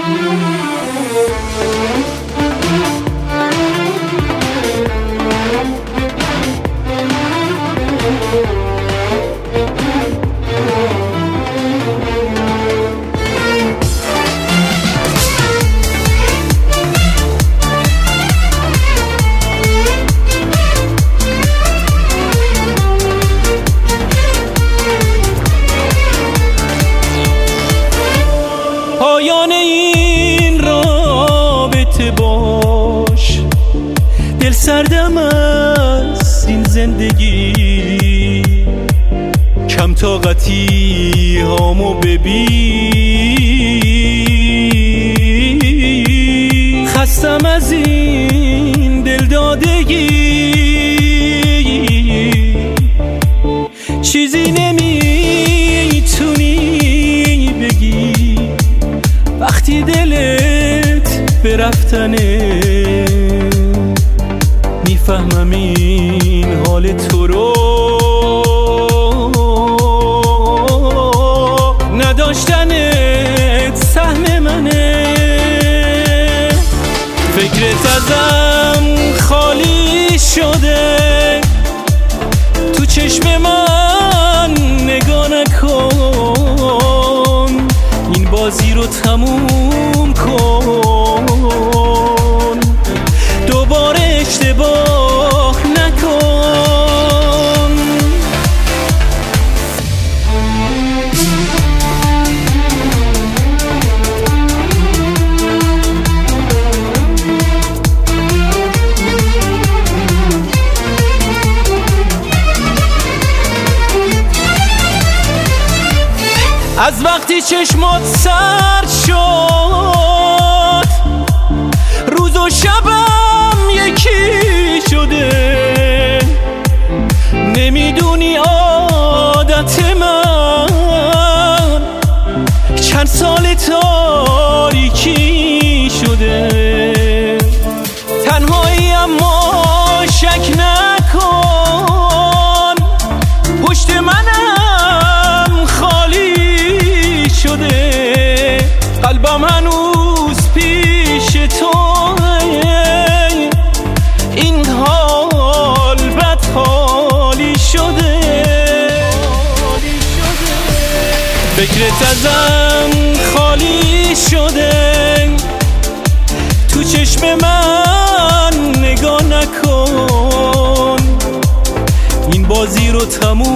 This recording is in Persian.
پایان این رابطه باش، دل سردم از این زندگی، کم طاقتی هامو ببین، خستم از این دل دادگی، چیزی نمیتونی بگی وقتی دلت به رفتنه، میفهمم این حال تو رو، نداشتنت سهم منه، فکرت ازم خالی شده، تو چشم من نگاه نکن، این بازی رو تموم کن، دوباره اشتباه نکن. از وقتی چشمات سرد شد، روز و شبم یکی شده، نمیدونی عادت من چند سال تاریکی شده، تنهایی اما شک نکن، پشت منم خالی شده، قلبم هنوز پیش توه، این حال بد حالی شده، فکرت ازم خالی شده، تو چشم من نگاه نکن، این بازی رو تموم